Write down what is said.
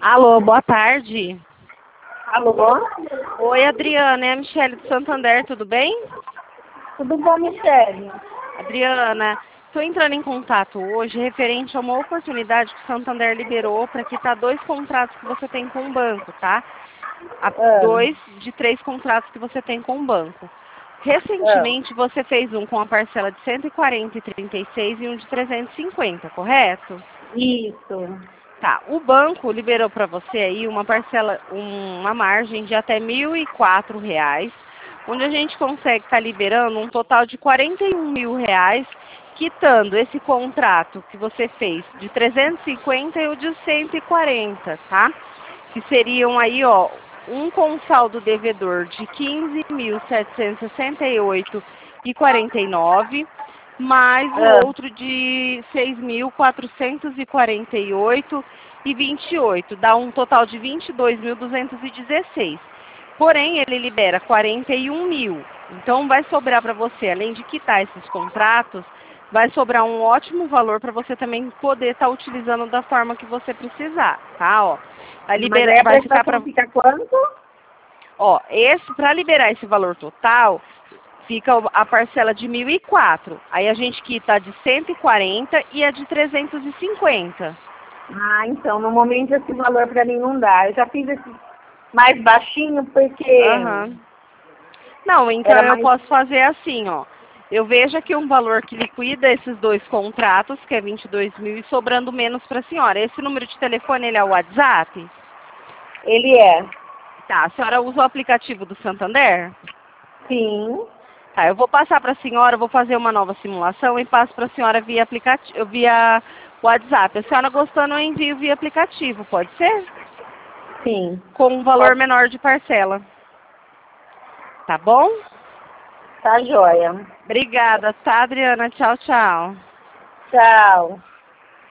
Alô, boa tarde. Alô? Oi, Adriana, é a Michele do Santander, tudo bem? Tudo bom, Michele? Adriana, estou entrando em contato hoje referente a uma oportunidade que o Santander liberou para quitar 2 contratos que você tem com o banco, tá? Ah, 2 de 3 contratos que você tem com o banco. ah, Recentemente você fez um com a parcela de 140 e 36 e um de 350, correto? isso. Tá, o banco liberou para você aí uma parcela, uma margem de até R$ 1.004, onde a gente consegue estar liberando um total de R$ 41.000, quitando esse contrato que você fez de 350 e o de 140, tá? Que seriam aí, ó, um com saldo devedor de 15.768,49, mais o Ah, outro de 6.448,28, dá um total de 22.216. Porém, ele libera 41 mil. Então, vai sobrar para você, além de quitar esses contratos, vai sobrar um ótimo valor para você também poder estar utilizando da forma que você precisar, tá? Ó, mas aí a vai ficar para, prestação fica quanto? ó, esse para liberar esse valor total, fica a parcela de 1.004. Aí a gente quita a de 140 e a de 350. Ah, então, no momento esse valor pra mim não dá. Eu já fiz esse mais baixinho porque Aham. Não, então era eu mais... posso fazer assim, ó. Eu vejo aqui um valor que liquida esses 2 contratos, que é 22 mil, e sobrando menos para a senhora. Esse número de telefone, ele é o WhatsApp? Ele é. Tá, a senhora usa o aplicativo do Santander? Sim, Tá, eu vou passar para a senhora, vou fazer uma nova simulação e passo para a senhora via aplicativo, via WhatsApp. A senhora gostando, eu envio via aplicativo, pode ser? sim. Com um valor Pode... menor de parcela. Tá bom? Tá joia. Obrigada, tá, Adriana? Tchau, tchau. Tchau.